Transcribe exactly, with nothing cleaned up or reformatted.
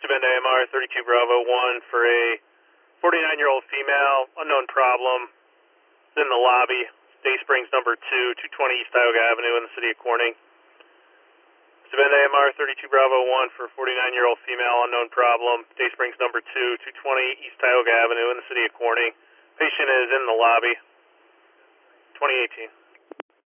Bend A M R thirty-two Bravo one for a forty-nine-year-old female, unknown problem. It's in the lobby. Day Springs number two, two twenty East Tioga Avenue in the city of Corning. Bend A M R thirty-two Bravo one for forty-nine-year-old female, unknown problem. Day Springs number two, two twenty East Tioga Avenue in the city of Corning. Patient is in the lobby. twenty eighteen.